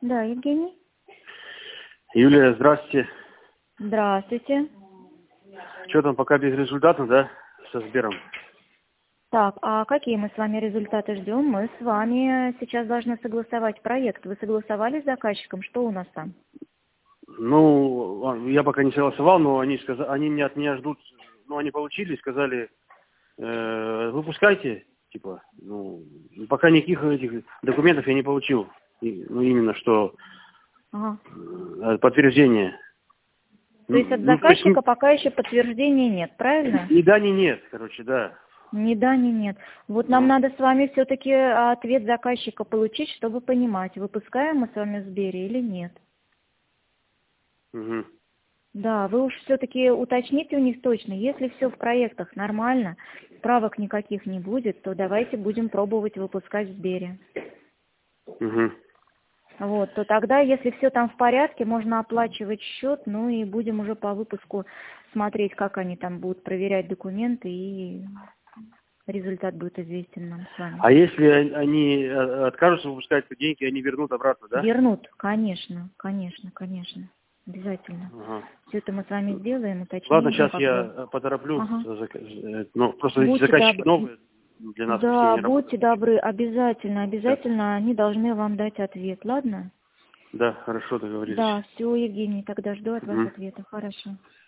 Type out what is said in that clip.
Да, Евгений. Юлия, здравствуйте. Здравствуйте. Что там, пока без результата, да, со Сбером? Так, а какие мы с вами результаты ждем? Мы с вами сейчас должны согласовать проект. Вы согласовали с заказчиком? Что у нас там? Ну, я пока не согласовал, но они меня от меня ждут. Ну, они получили, сказали, выпускайте, типа, ну, пока никаких этих документов я не получил. Ну, именно что Ага. подтверждение. То есть от Ну, то есть заказчика пока еще подтверждения нет, правильно? ни да, ни нет, короче, да. Ни да, ни нет. Вот нам надо с вами все-таки ответ заказчика получить, чтобы понимать, выпускаем мы с вами в Сбере или нет. Угу. Да, вы уж все-таки уточните у них точно. Если все в проектах нормально, правок никаких не будет, то давайте будем пробовать выпускать в Сбере. Угу. Вот, то тогда, если все там в порядке, можно оплачивать счет, ну и будем уже по выпуску смотреть, как они там будут проверять документы, и результат будет известен нам с вами. А если они откажутся выпускать деньги, они вернут обратно, да? Вернут, конечно, конечно, конечно. Обязательно. Ага. Все это мы с вами сделаем, уточним. Ладно, ну, сейчас как я бы. потороплю. Ага. Ну, просто эти Будьте заказчики добры. новые, для нас почти Да, не будьте работают. добры, обязательно, Да. обязательно они должны вам дать ответ, ладно? Да, хорошо договорились. Да, все, Евгений, тогда жду от вас Мгм. ответа. Хорошо.